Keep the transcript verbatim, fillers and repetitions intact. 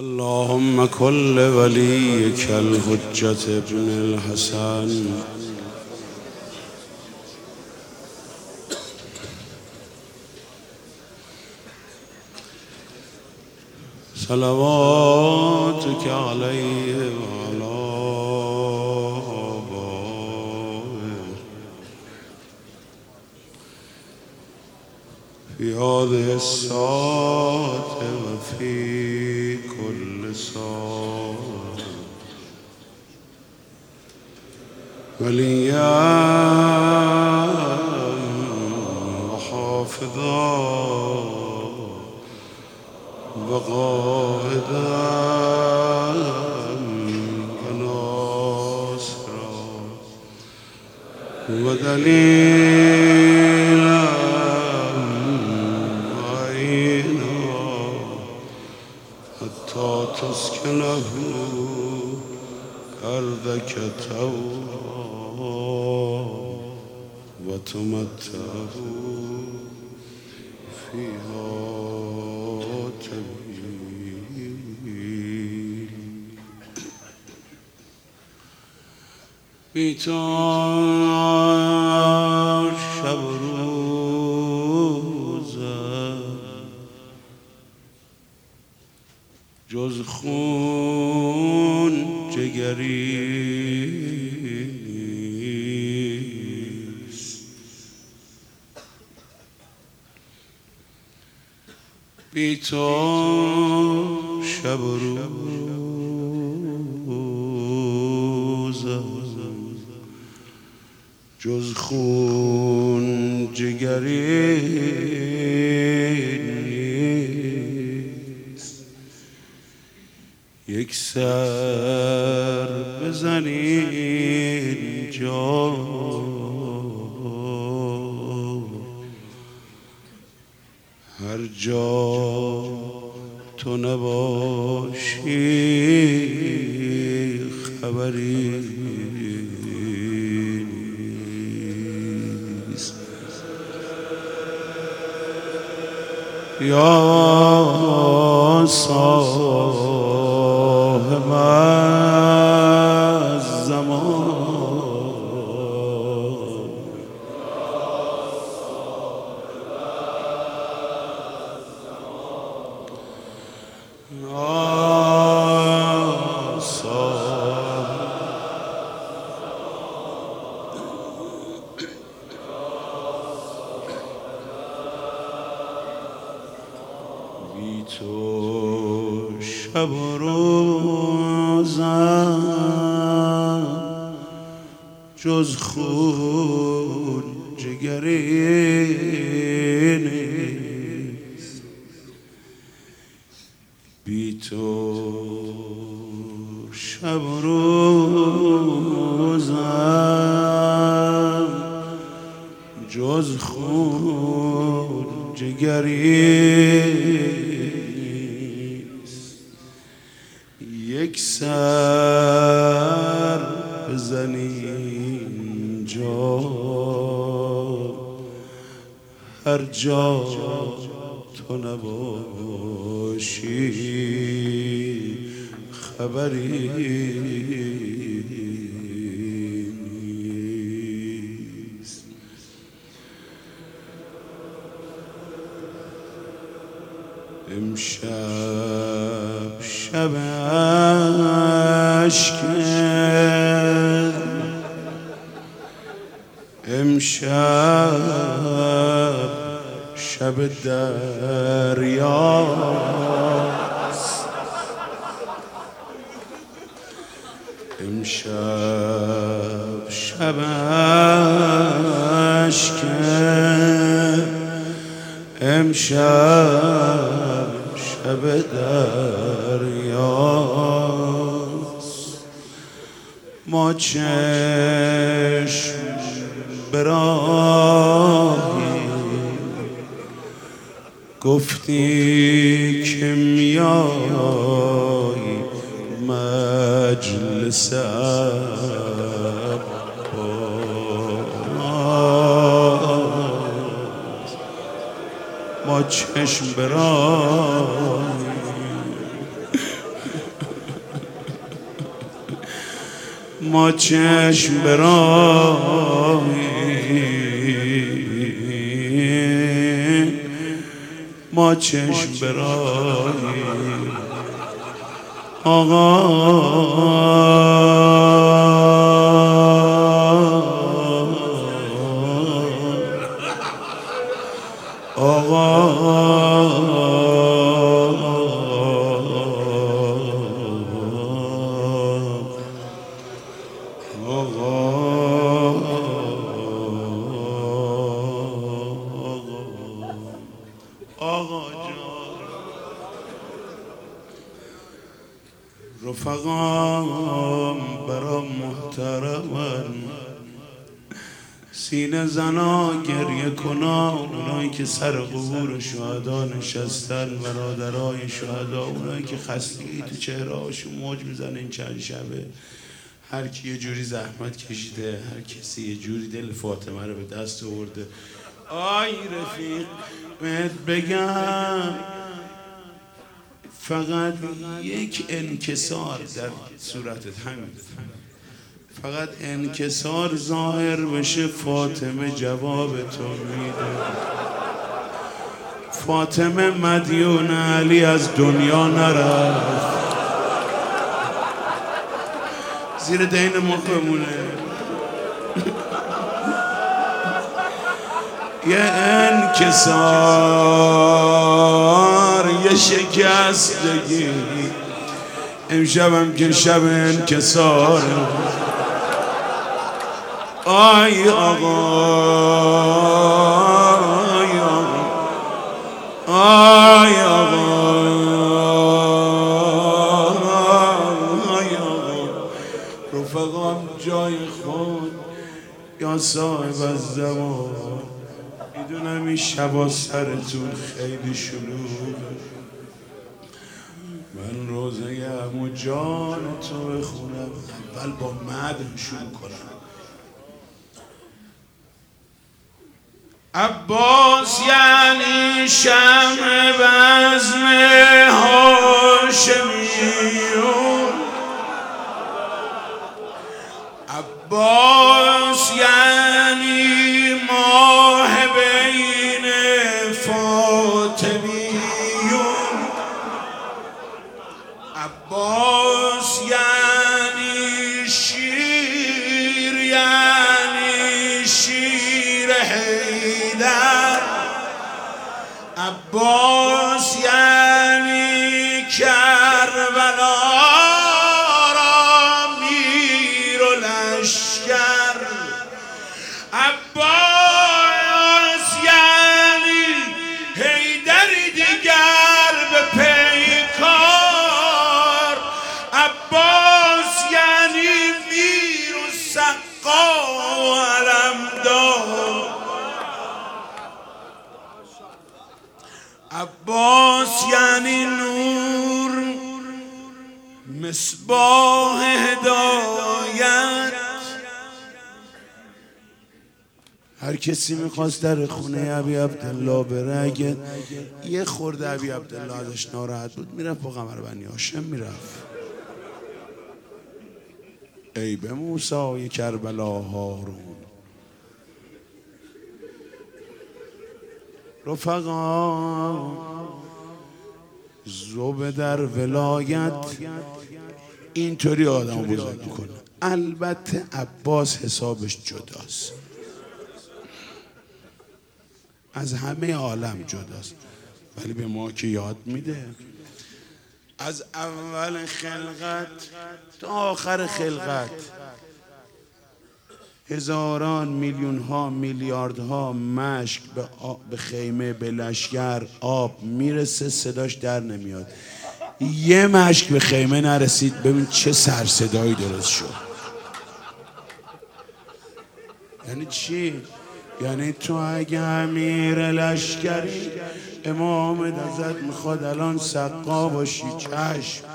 اللهم كل وليك الحجة ابن الحسن صلواتك عليه وعلى آبائه في هذه الساعة وفي كل ساعة وليا وحافظا وقائدا وناصرا ودليلا وعينا حتى تسكنه أرضك طوعا وتمتعه فيها بی‌تار شب و روزم جز خون جگریست بی‌تار شب و روزم جز خون جگری نیست یک سر بزنی اینجا هر جا تو نباشی خبری یا صاحب الزمان یا صاحب بی تو شب و روزم جز خون جگری نیست بی تو شب و روزم جز خون جگری یک سر بزنی اینجا هر جا تو نباشی خبری نیست امشب شب عشقه امشب شب دریاست امشب شب عشقه امشب شب دریاست ما چشم براهی گفتی که میایی مجلس عباس ما چشم براهی ما چشم برایی ما چشم برایی آقا آقا رفقام برام محترمن سینه زنا گریه کنا اونایی که سر قبور شهدا نشستن برادرای شهدا اونایی که خستگی تو چهره هاشون موج میزنه این چند شبه هر کی یه جوری زحمت کشیده هر کسی یه جوری دل فاطمه رو به دست آورده آی رفیق بهت بگم فقط یک انکسار در صورتت همین فقط انکسار ظاهر بشه فاطمه جواب تو میده فاطمه مدیون علی از دنیا نرفت زیر دین مخمونه یه انکسار یه شکستگی امشبم که شب انکسار آی آقا آی آقا آی آقا آی آقا رفقام جای خود یا صاحب از زمان میدونم این شبا سرتون خیلی شلوغه من روزه عمو جان تو بخونم اول با مدح شروع کنم عباس یعنی شمع بزم هاشمیون عباس یعنی ماه بین فاطمیون عباس یعنی شیر یعنی شیر حیدر عباس یعنی کربلا را میر و لشکر عباس یعنی حیدری دیگر به پیکار عباس یعنی میر و سقا و علمدار عباس یعنی نور مصباح هدایت هر کسی میخواست در خونه ابی عبدالله بره اگه یه خورده ابی عبدالله ازش ناراحت بود میرفت با قمر بنی هاشم میرفت ای به موسی کربلا هارون رفقا زوبه در ولایت اینطوری آدم بزرگ میکنه البته عباس حسابش جداست از همه عالم جداست ولی به ما که یاد میده از اول خلقت تا آخر خلقت هزاران میلیون ها میلیارد ها مشک به, به خیمه به لشگر آب میرسه صداش در نمیاد یه مشک به خیمه نرسید ببین چه سر صدایی درست شد یعنی چی؟ یعنی تو اگه امیر لشکری امام ازت میخواد الان سقا باشی چشم